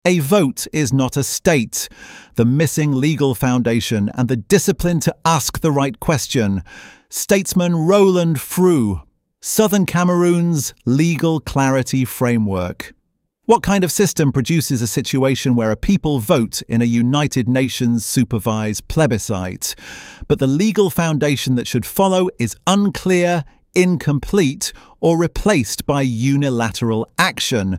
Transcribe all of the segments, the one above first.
A vote is not a state. The missing legal foundation and the discipline to ask the right question. Statesman Roland Frew, Southern Cameroon's Legal Clarity Framework. What kind of system produces a situation where a people vote in a United Nations supervised plebiscite, but the legal foundation that should follow is unclear, incomplete, or replaced by unilateral action?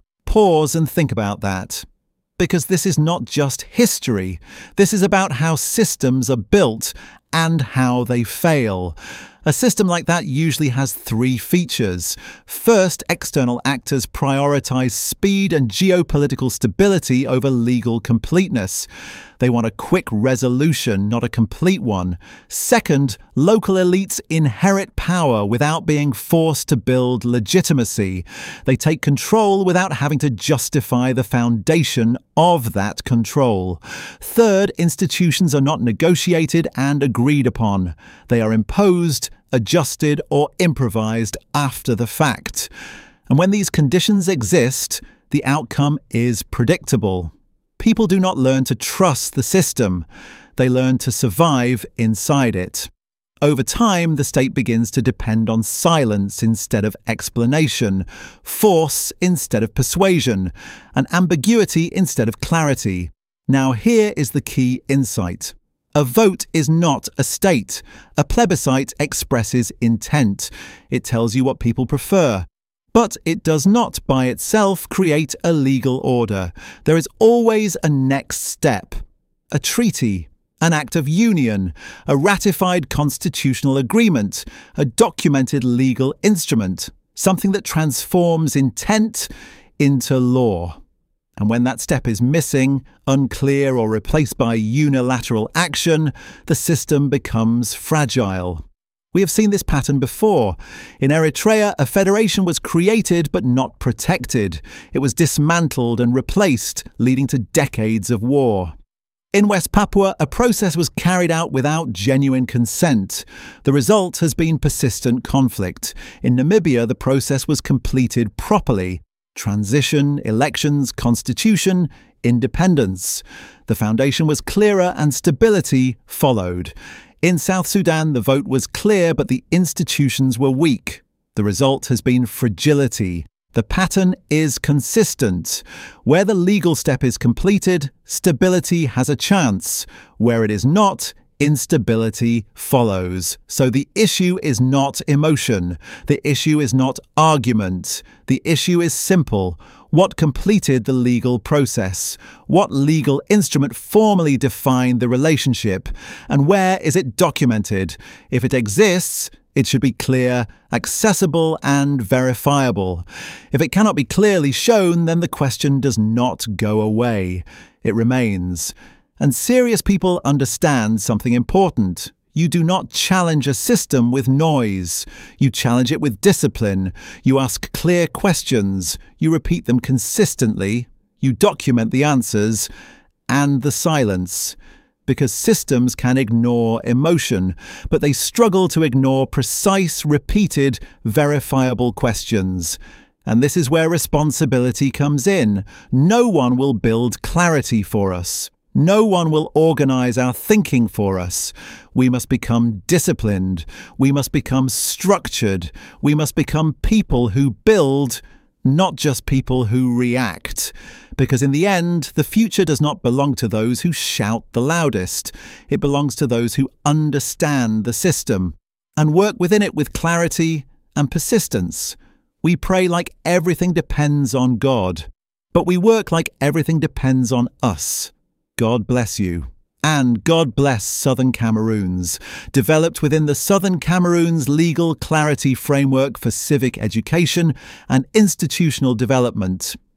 Pause and think about that. Because this is not just history. This is about how systems are built and how they fail. A system like that usually has three features. First, external actors prioritize speed and geopolitical stability over legal completeness. They want a quick resolution, not a complete one. Second, local elites inherit power without being forced to build legitimacy. They take control without having to justify the foundation of that control. Third, institutions are not negotiated and agreed upon. They are imposed, adjusted, or improvised after the fact. And when these conditions exist, the outcome is predictable. People do not learn to trust the system. They learn to survive inside it. Over time, the state begins to depend on silence instead of explanation, force instead of persuasion, and ambiguity instead of clarity. Now here is the key insight. A vote is not a state. A plebiscite expresses intent. It tells you what people prefer. But it does not by itself create a legal order. There is always a next step. A treaty, an act of union, a ratified constitutional agreement, a documented legal instrument, something that transforms intent into law. And when that step is missing, unclear, or replaced by unilateral action, the system becomes fragile. We have seen this pattern before. In Eritrea, a federation was created but not protected. It was dismantled and replaced, leading to decades of war. In West Papua, a process was carried out without genuine consent. The result has been persistent conflict. In Namibia, the process was completed properly. Transition, elections, constitution, independence. The foundation was clearer and stability followed. In South Sudan, the vote was clear, but the institutions were weak. The result has been fragility. The pattern is consistent. Where the legal step is completed, stability has a chance. Where it is not, instability follows. So the issue is not emotion. The issue is not argument. The issue is simple. What completed the legal process? What legal instrument formally defined the relationship? And where is it documented? If it exists, it should be clear, accessible, and verifiable. If it cannot be clearly shown, then the question does not go away. It remains. And serious people understand something important. You do not challenge a system with noise. You challenge it with discipline. You ask clear questions. You repeat them consistently. You document the answers and the silence. Because systems can ignore emotion, but they struggle to ignore precise, repeated, verifiable questions. And this is where responsibility comes in. No one will build clarity for us. No one will organize our thinking for us. We must become disciplined. We must become structured. We must become people who build, not just people who react. Because in the end, the future does not belong to those who shout the loudest. It belongs to those who understand the system and work within it with clarity and persistence. We pray like everything depends on God, but we work like everything depends on us. God bless you. And God bless Southern Cameroons, developed within the Southern Cameroons Legal Clarity Framework for Civic Education and Institutional Development.